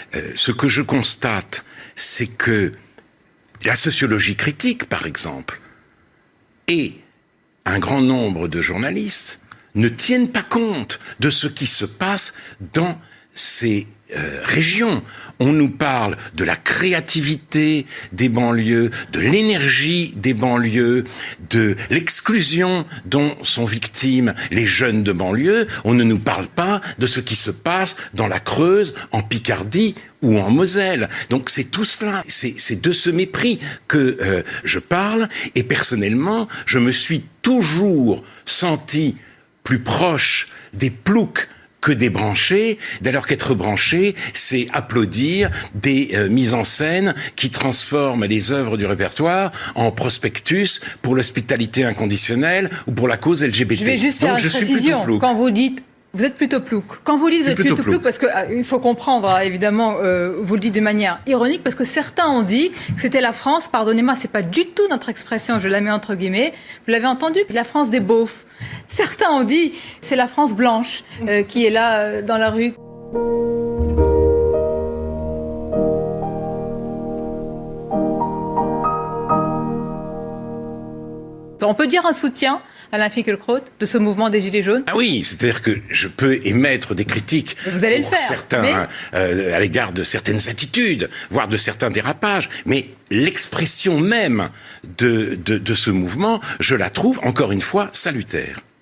Ce que je constate, c'est que la sociologie critique, par exemple, et un grand nombre de journalistes ne tiennent pas compte de ce qui se passe dans ces régions. On nous parle de la créativité des banlieues, de l'énergie des banlieues, de l'exclusion dont sont victimes les jeunes de banlieue. On ne nous parle pas de ce qui se passe dans la Creuse, en Picardie ou en Moselle. Donc c'est tout cela, c'est de ce mépris que je parle. Et personnellement, je me suis toujours senti plus proche des ploucs que des branchés, alors qu'être branché, c'est applaudir des mises en scène qui transforment les œuvres du répertoire en prospectus pour l'hospitalité inconditionnelle ou pour la cause LGBT. Je vais juste faire une précision. Quand vous dites... Vous êtes plutôt plouc. Quand vous dites vous êtes plutôt plouc, parce qu'il faut comprendre, évidemment, vous le dites de manière ironique, parce que certains ont dit que c'était la France, pardonnez-moi, c'est pas du tout notre expression, je la mets entre guillemets, vous l'avez entendu, la France des beaufs. Certains ont dit c'est la France blanche qui est là dans la rue. On peut dire un soutien, Alain Finkielkraut, de ce mouvement des Gilets jaunes? Ah oui, c'est-à-dire que je peux émettre des critiques vous allez pour le faire, certains, à l'égard de certaines attitudes, voire de certains dérapages, mais l'expression même de ce mouvement, je la trouve, encore une fois, salutaire.